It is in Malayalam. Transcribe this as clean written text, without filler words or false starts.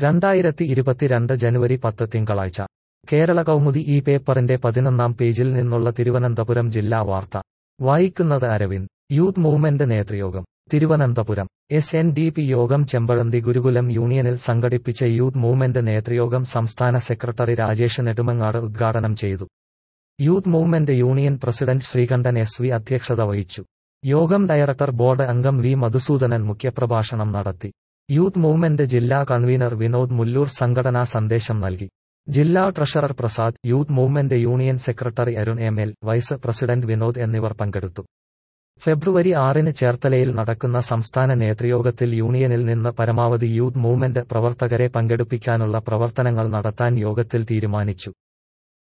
2022 ജനുവരി 10 തിങ്കളാഴ്ച കേരള കൗമുദി ഈ പേപ്പറിന്റെ 11-ാം പേജിൽ നിന്നുള്ള തിരുവനന്തപുരം ജില്ലാ വാർത്ത വായിക്കുന്നത് അരവിന്ദ്. യൂത്ത് മൂവ്മെന്റ് നേതൃയോഗം തിരുവനന്തപുരം. SNDP യോഗം ചെമ്പഴന്തി ഗുരുകുലം യൂണിയനിൽ സംഘടിപ്പിച്ച യൂത്ത് മൂവ്മെന്റ് നേതൃയോഗം സംസ്ഥാന സെക്രട്ടറി രാജേഷ് നെടുമങ്ങാട് ഉദ്ഘാടനം ചെയ്തു. Youth movement union president Sreekandan SV അധ്യക്ഷത വഹിച്ചു. യോഗം ഡയറക്ടർ ബോർഡ് അംഗം V മധുസൂദനൻ മുഖ്യപ്രഭാഷണം നടത്തി. യൂത്ത് മൂവ്മെന്റ് ജില്ലാ കൺവീനർ വിനോദ് മുല്ലൂർ സംഘടനാ സന്ദേശം നൽകി. ജില്ലാ treasurer Prasad, youth movement union secretary Arun ML, vice president Vinod എന്നിവർ പങ്കെടുത്തു. ഫെബ്രുവരി 6-ന് ചേർത്തലയിൽ നടക്കുന്ന സംസ്ഥാന നേതൃയോഗത്തിൽ യൂണിയനിൽ നിന്ന് പരമാവധി യൂത്ത് മൂവ്മെന്റ് പ്രവർത്തകരെ പങ്കെടുപ്പിക്കാനുള്ള പ്രവർത്തനങ്ങൾ നടത്താൻ യോഗത്തിൽ തീരുമാനിച്ചു.